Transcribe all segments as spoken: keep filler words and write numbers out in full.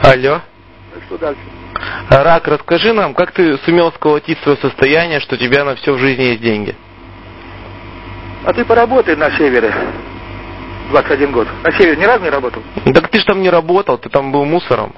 Алло. Что дальше? Рак, расскажи нам, как ты сумел сколотить свое состояние, что у тебя на все в жизни есть деньги? А ты поработай на севере. двадцать один год. На севере ни разу не работал? Так ты ж там не работал, ты там был мусором.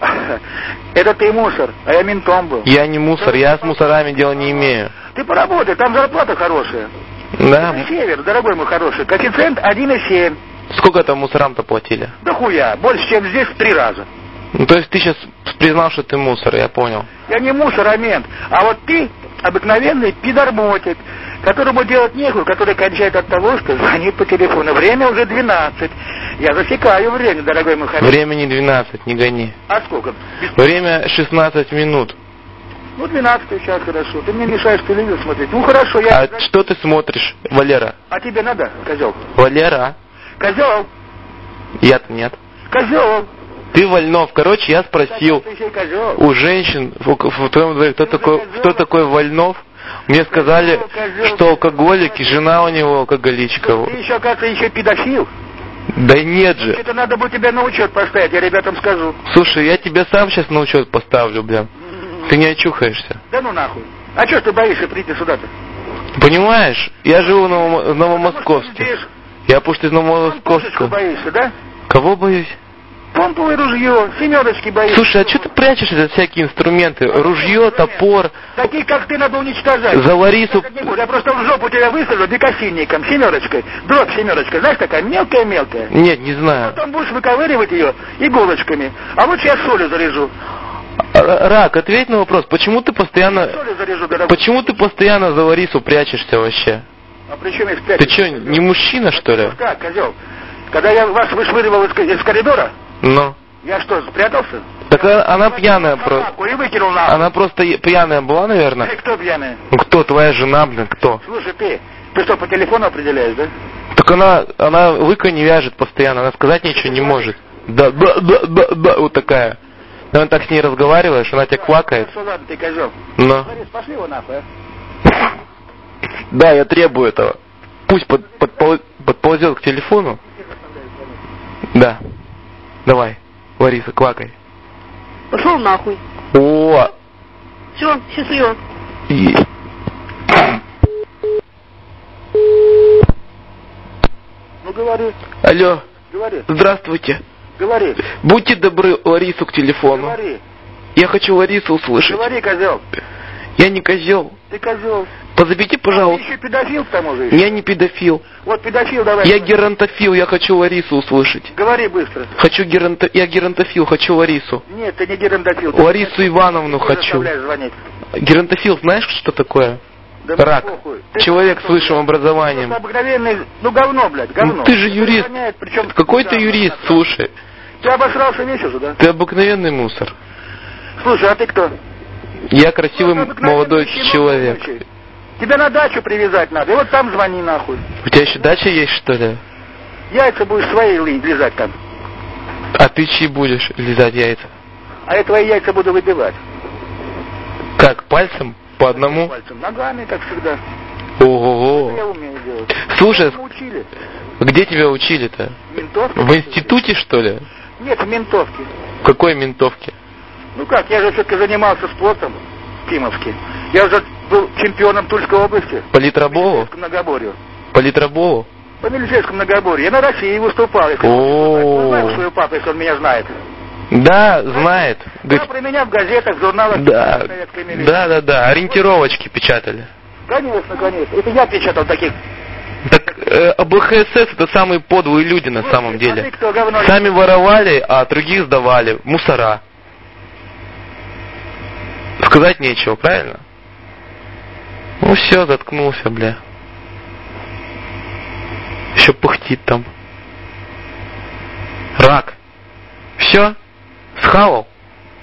Это ты мусор, а я ментом был. Я не мусор, я с мусорами дела не имею. Ты поработай, там зарплата хорошая. Да? Это север, дорогой мой хороший. Коэффициент один и семь. Сколько там мусорам-то платили? Да хуя, больше, чем здесь в три раза. Ну, то есть ты сейчас признал, что ты мусор, я понял. Я не мусор, а мент. А вот ты обыкновенный пидормотик, которому делать нехуй, который кончает от того, что звонит по телефону. Время уже двенадцать. Я засекаю время, дорогой мой хороший. Времени двенадцать, не гони. А сколько? Время шестнадцать минут. Ну, двенадцать сейчас хорошо. Ты мне мешаешь телевизор смотреть. Ну, хорошо, я... А что ты смотришь, Валера? А тебе надо, козел? Валера? Козел! Я-то нет. Козел! Ты Вольнов. Короче, я спросил у женщин в, в твоем дворе, кто такой, кто такой Вольнов. Мне сказали, что алкоголик, и жена у него алкоголичка. Ты еще, как-то еще педофил? Да нет же. Это надо будет тебя на учет поставить, я ребятам скажу. Слушай, я тебя сам сейчас на учет поставлю, бля. Ты не очухаешься. Да ну нахуй. А что ж ты боишься прийти сюда-то? Понимаешь, я живу в Новом- Новомосковске. Я потому что из Новомосковска. Боишься, да? Кого боюсь? Помповое ружье, семерочки боишься. Слушай, а что ты прячешь за всякие инструменты? Ружье, топор. Таких, как ты, надо уничтожать. За Ларису. Я просто в жопу тебя высажу бекасинником, семерочкой. Дробь семерочка, знаешь, такая мелкая-мелкая. Нет, не знаю. Потом будешь выковыривать ее иголочками. А вот сейчас солью заряжу. Р- Рак, ответь на вопрос, почему ты постоянно... Солью заряжу, дорогой. Почему ты постоянно за Ларису прячешься вообще? А при чем есть Ты что, не мужчина, что ли? Как, козел? Когда я вас вышвыривал из, из коридора, Ну. я что, спрятался? Так а- она пьяная просто. И выкинул на. Она просто е- пьяная была, наверное? Ты кто пьяная? Ну кто, твоя жена, блин, кто? Слушай, ты, ты что, по телефону определяешь, да? Так она, она лыка не вяжет постоянно, она сказать ничего не может. Да, да, да, да, да, вот такая. Наверное, так с ней разговариваешь, она тебя квакает. Ну, ладно, ты козел. Ну. Борис, пошли его нахуй, а? Да, я требую этого. Пусть под, подпол- подползет к телефону. Да. Давай, Лариса, квакай. Пошел нахуй. О! Все, счастливо. И- Ну, говори, Алло, говори, здравствуйте. говори, Будьте добры, Ларису к телефону. говори, Я хочу Ларису услышать. говори, козел. Я не козел. Ты козел. Позовите, Ты пожалуйста. еще педофил к тому же. еще. Я не педофил. Вот педофил, давай. Я геронтофил, я хочу Ларису услышать. Говори быстро. Хочу геронто... Я геронтофил, хочу Ларису. Нет, ты не геронтофил. Ты Ларису Ивановну ты хочу. заставляешь звонить. Геронтофил, знаешь, что такое? Да мне Рак. похуй. Ты Человек с просто- высшим образованием. просто обыкновенный, ну говно, блядь, говно. Ну, ты же юрист. Гоняет, причем Какой ты говно, юрист, говно. слушай. Ты обосрался весь уже, да? Ты обыкновенный мусор. Слушай, а ты кто? Я красивый Ну, обыкновенный молодой щенок человек. вонючий. Тебя на дачу привязать надо, и вот там звони нахуй. У тебя еще дача есть, что ли? Яйца будешь свои ли- лизать там. А ты чьи будешь лизать яйца? А я твои яйца буду выбивать. Как, пальцем? По одному? Пальцем, ногами, как всегда. Ого-го. Я умею делать. Слушай, Меня учили. где тебя учили-то? Ментовки? В институте, что ли? Нет, в ментовке. В какой ментовке? Ну как, я же все-таки занимался спортом в Кимовске. Я уже был чемпионом Тульской области. Политрабову? По милицейскому многоборью. Политрабову? По милицейскому многоборью. Я на России выступал. Я О. знаю своего папу, если он меня знает. Да, знает. Да, Говорит, про меня в газетах, в журналах. да, советской милиции. да, да, да, ориентировочки печатали. Конечно, конечно. Это я печатал таких. Так э, а бэ ха эс эс это самые подлые люди на самом А деле. ты кто, говно? Сами воровали, а других сдавали. Мусора. Сказать нечего, правильно? Ну все, заткнулся, бля. Еще пыхтит там. Рак. Все? Схавал?